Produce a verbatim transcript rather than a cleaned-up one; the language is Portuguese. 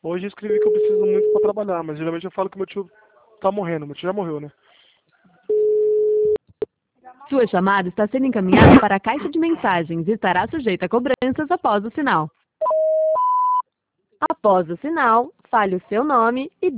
Hoje eu escrevi que eu preciso muito pra trabalhar, mas geralmente eu falo que meu tio tá morrendo. Meu tio já morreu, né? Sua chamada está sendo encaminhada para a caixa de mensagens e estará sujeita a cobranças após o sinal. Após o sinal, fale o seu nome e